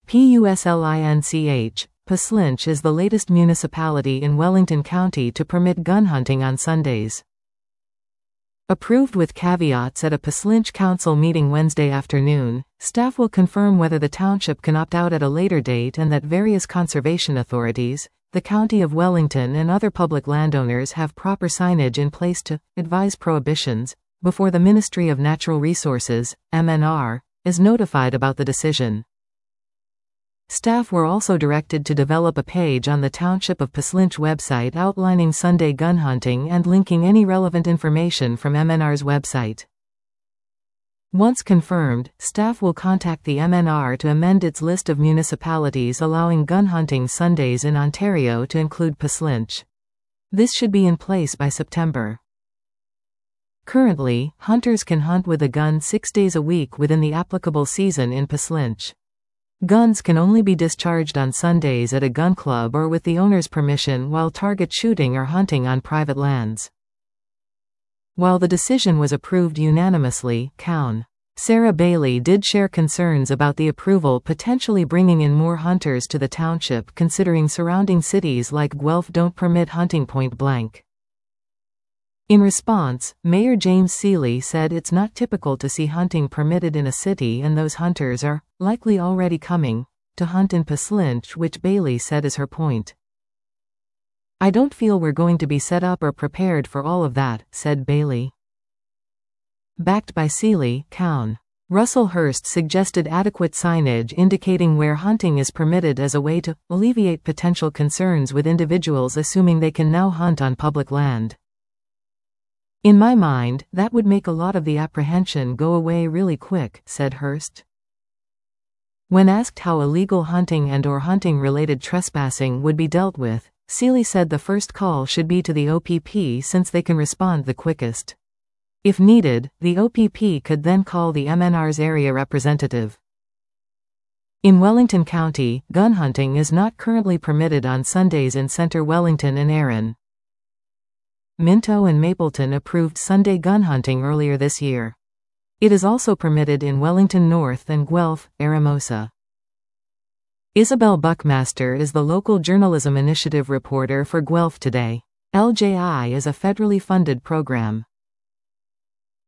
PUSLINCH. Paslinch is the latest municipality in Wellington County to permit gun hunting on Sundays. Approved with caveats at a Paslinch Council meeting Wednesday afternoon, staff will confirm whether the township can opt out at a later date and that various conservation authorities, the County of Wellington and other public landowners have proper signage in place to advise prohibitions before the Ministry of Natural Resources, MNR, is notified about the decision. Staff were also directed to develop a page on the Township of Paslinch website outlining Sunday gun hunting and linking any relevant information from MNR's website. Once confirmed, staff will contact the MNR to amend its list of municipalities allowing gun hunting Sundays in Ontario to include Paslinch. This should be in place by September. Currently, hunters can hunt with a gun 6 days a week within the applicable season in Paslinch. Guns can only be discharged on Sundays at a gun club or with the owner's permission while target shooting or hunting on private lands. While the decision was approved unanimously, Coun. Sarah Bailey did share concerns about the approval potentially bringing in more hunters to the township considering surrounding cities like Guelph don't permit hunting point blank. In response, Mayor James Seeley said it's not typical to see hunting permitted in a city and those hunters are likely already coming to hunt in Paslinch, which Bailey said is her point. "I don't feel we're going to be set up or prepared for all of that," said Bailey. Backed by Seeley, Coun. Russell Hurst suggested adequate signage indicating where hunting is permitted as a way to alleviate potential concerns with individuals assuming they can now hunt on public land. "In my mind, that would make a lot of the apprehension go away really quick," said Hurst. When asked how illegal hunting and/or hunting-related trespassing would be dealt with, Seeley said the first call should be to the OPP since they can respond the quickest. If needed, the OPP could then call the MNR's area representative. In Wellington County, gun hunting is not currently permitted on Sundays in Centre Wellington and Erin. Minto and Mapleton approved Sunday gun hunting earlier this year. It is also permitted in Wellington North and Guelph, Eramosa. Isabel Buckmaster is the local journalism initiative reporter for Guelph Today. LJI is a federally funded program.